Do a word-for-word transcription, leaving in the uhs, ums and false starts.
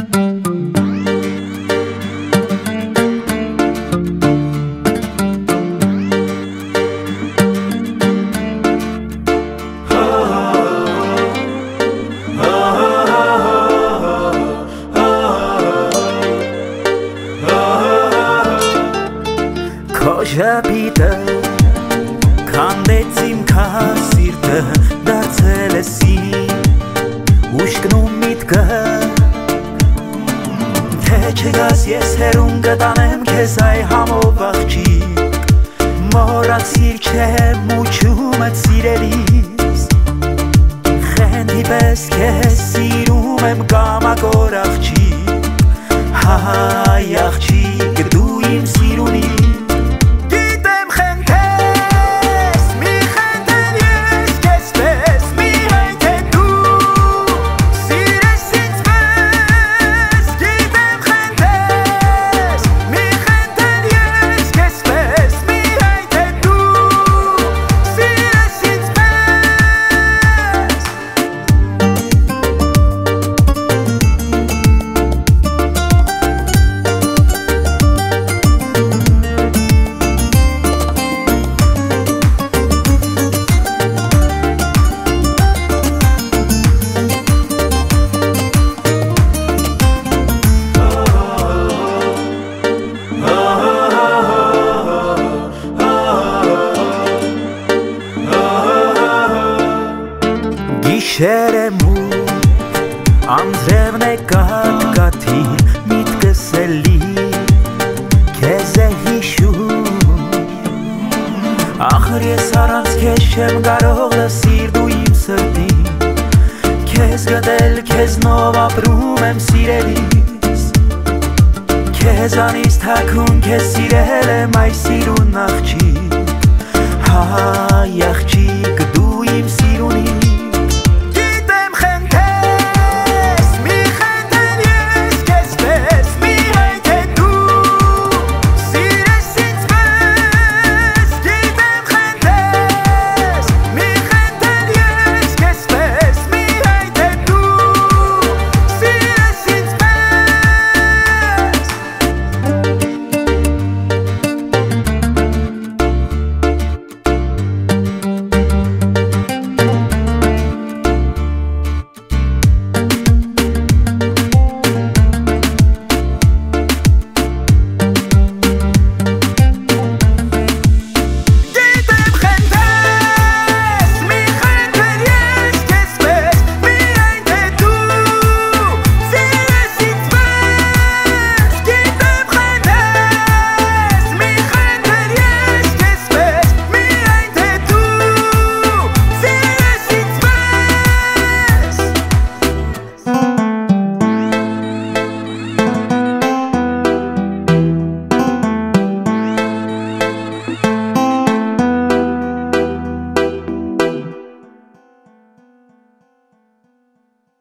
Ժապիտը քանդեց իմ քասիրտը դարձել ես իմ ուշկնում միտքը թե չգաս ես հերուն կտանեմ քեզ այ համով աղջիկ մոռացիր չեմ ուչում եմ սիրելիս խենթի պես քեզ սիրում եմ կամակոր աղջիկ հայ աղջիկ դու իմ սիրունի Շերեմու անձրևն է կատկաթին միտքս էլի քեզ է հիշում ախր ես առանց քեզ չեմ կարող լսիր դու իմ սրտին քեզ գտել քեզնով ապրում եմ սիրելիս քեզանից թաքուն քեզ սիրել եմ այ սիրուն աղջիկ հայ աղջիկ դու իմ սիրունի